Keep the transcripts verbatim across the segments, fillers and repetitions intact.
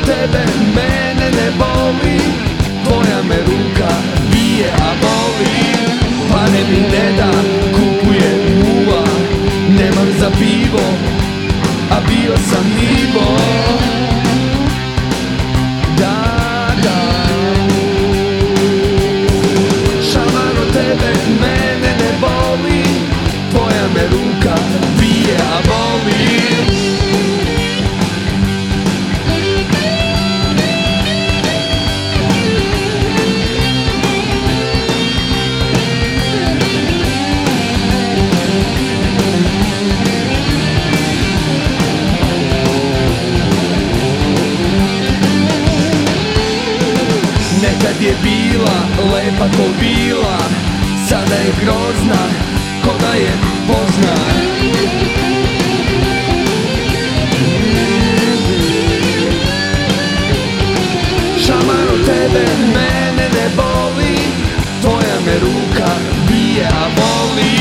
tebe mene ne boli, tvoja me ruka bije a boli. Pare mi ne da, kupuje muva, nemam za pivo, a bio sam nivo. Da, da, šamar od tebe mene ne boli, tvoja me ruka bije a boli. Nekad je bila lepa ko vila, sada je grozna ko da je pozna. Šamar od tebe mene ne boli, tvoja me ruka bije a boli.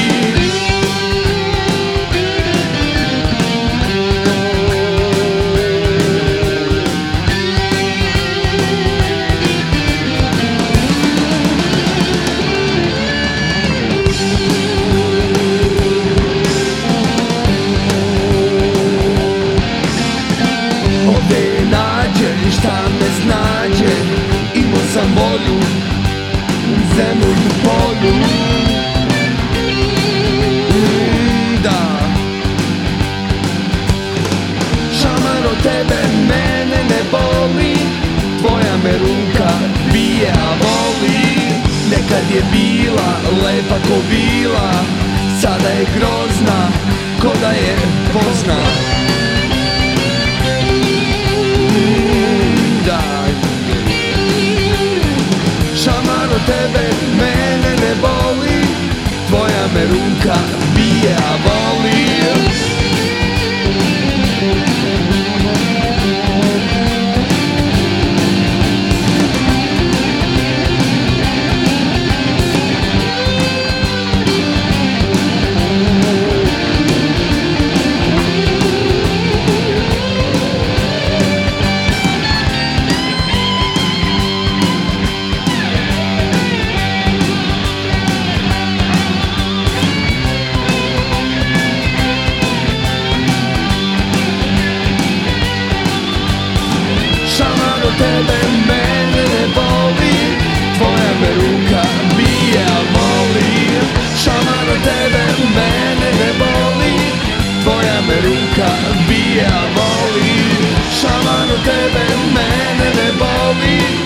Ovdje je nađe, šta me snađe, imao sam volju, zemlju u polju. mm, Da, šamar od tebe mene ne boli, tvoja me ruka bije a voli. Nekad je bila lepa ko vila, sada je grozna ko da je pozna. Šamar od tebe mene ne boli, tvoja me ruka bije a voli. Šamar od tebe mene ne boli, tvoja me ruka bije a voli. Šamar od tebe mene ne boli, tvoja me ruka bije a voli. Šamar od tebe mene ne boli.